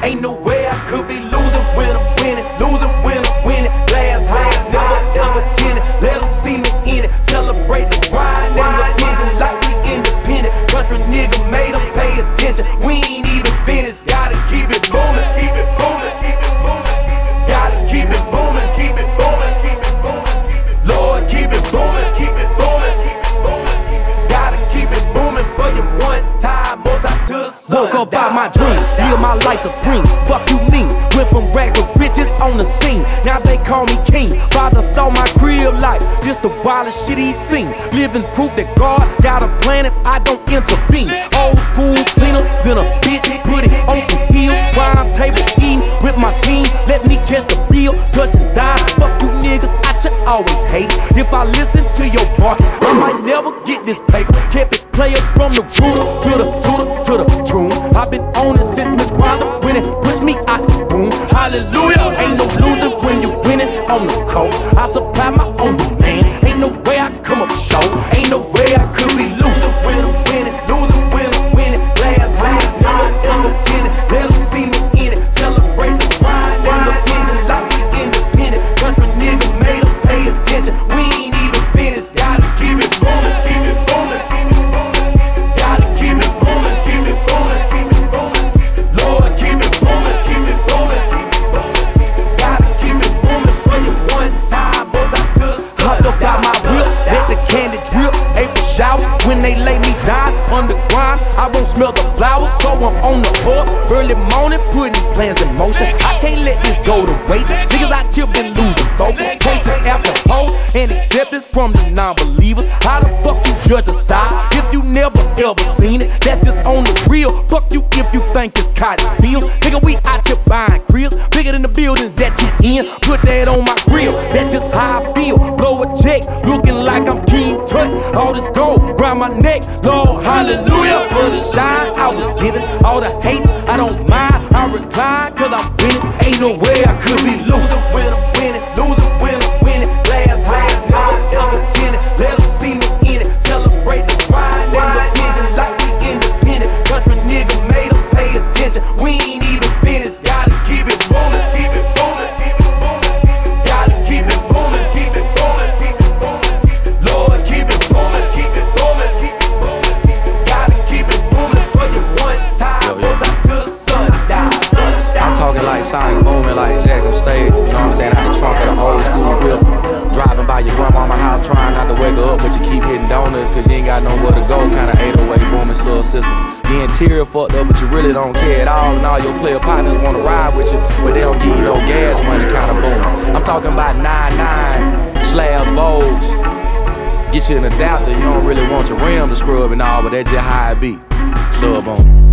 Ain't no way I could be losing when I'm winning. Losing when I'm winning. Glass high, never ever tinted. Let them see me in it. Celebrate the grind and the vision like we independent. Country nigga made them pay attention. We ain't even finished. Gotta keep it booming. Keep it booming. Keep it booming. Gotta keep it booming. Keep it booming. Keep it booming. Lord, keep it booming. Keep it booming. Keep it booming. Gotta keep it booming for you one time, multi to the sun. Woke up out my dream, live my life supreme. Fuck you mean? Went from rags to riches on the scene. Now they call me king. Father saw my crib life. This the wildest shit he's seen. Living proof that God got a plan if I don't intervene. Old school cleaner than a bitch. Put it on some heels. Round table eating with my team. Let me catch the real, touch and die. Fuck you niggas, I should always hate. If I listen to your barking, I might never get this paper. Kept it player from the rooter to the tutor to the tune. I've been on it since Miss Wanda when it pushed me out the boom. Hallelujah, ain't no losing when you winning on the court. I supply my own demand. Ain't no way I come up short. Ain't no way I could be losing when I'm winning. Losing when I'm winning. Glass high, never ever tinted. Let them see me in it. Celebrate the grind and the vision like we independent. Country nigga made them pay attention. We ain't even finished. Gotta keep it booming. Keep it booming. Keep it booming. Gotta keep it booming. Keep it booming. Keep it booming. Lord, keep it booming. Keep it booming. Gotta keep it booming for you one time, multi to the sun. Hopped up out my whip, let the candy drip. April shower when they lay me down on the ground. I won't smell the flowers, so I'm on the hook. Early morning, putting plans in motion. I can't let this go to waste. Niggas out here been losing focus, chasing after hope and acceptance from the non-believers. How the fuck you judge a side if you never ever seen it? That's just on the real. Fuck you if you think it's cotton bills. Nigga, we out here buying cribs bigger than the buildings that you in. Put that on my grill. That's just how I feel. Blow a check, looking like I'm King Tut. All this gold round my neck, Lord, hallelujah. For the shine I was given, all the hate I don't mind. I recline cause I'm winning. Ain't no way I could be losing when I'm winning. Losing when I'm winning. Glass high, never ever tinted. Let them see me in it. Celebrate the grind and the vision like we independent. Country nigga made them pay attention. We ain't even finished. Gotta keep it booming. Keep it booming. Keep it booming. Gotta keep it booming. Keep it booming. Keep it booming. Lord, keep it booming. Keep it booming. Keep it booming. Gotta keep it booming for you one time. Multi to the sun down. I'm talking like Sonic booming like Jackson State. You know what I'm saying? Out the trunk of the old school whip. Driving by your grandmama's house trying not to wake her up, but you keep hitting donuts cause you ain't got nowhere to go. Kinda 808 booming soul system. The interior fucked up, but you really don't care at all. And all your player partners wanna ride with you, but they don't give you no gas money, kinda booming. I'm talking about 99 slabs, Vogues. Get you an adapter, you don't really want your rim to scrub and all, but that's just how it be. Sub on.